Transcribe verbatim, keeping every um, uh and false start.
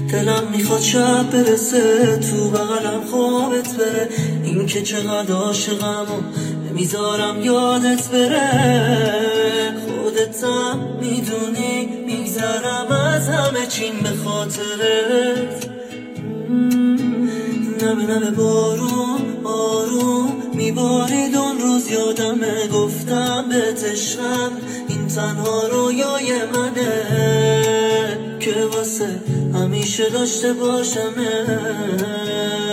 دلم میخواد شب برسه تو بغلم خوابت بره، این که چقدر عاشقم و نمیذارم یادت بره. خودتم میدونی میگذرم از همه چین به خاطرت. نمه نمه بارون آروم میبارید اون روز یادمه، گفتم به تشم این تنها رویای منه که واسه همیشه داشته باشمه.